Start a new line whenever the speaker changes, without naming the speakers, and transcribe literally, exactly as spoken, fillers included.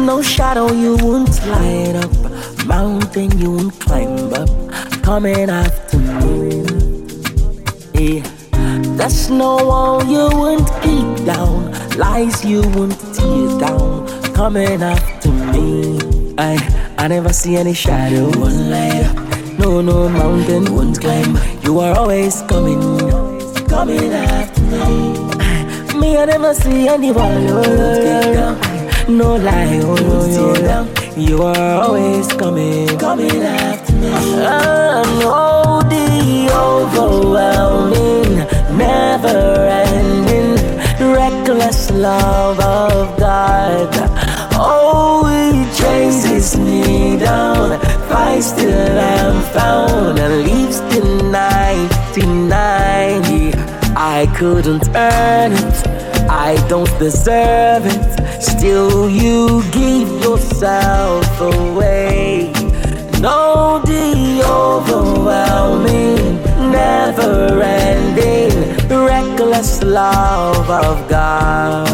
no shadow you won't light up, mountain you won't climb up, coming after me. Yeah. There's no wall you won't keep down, lies you won't tear down, coming after me. I I never see any shadow won't light up, no no mountain won't climb. You are always coming, coming after me. Me I never see any wall, oh, oh, oh, no lie, oh, oh, oh. You are always coming, coming after me. And oh, the overwhelming, never-ending, reckless love of God. Oh, He chases me down, finds till I'm found, and leaves the ninety-nine. I couldn't earn it, I don't deserve it, still you give yourself away. No, the overwhelming, never-ending, reckless love of God.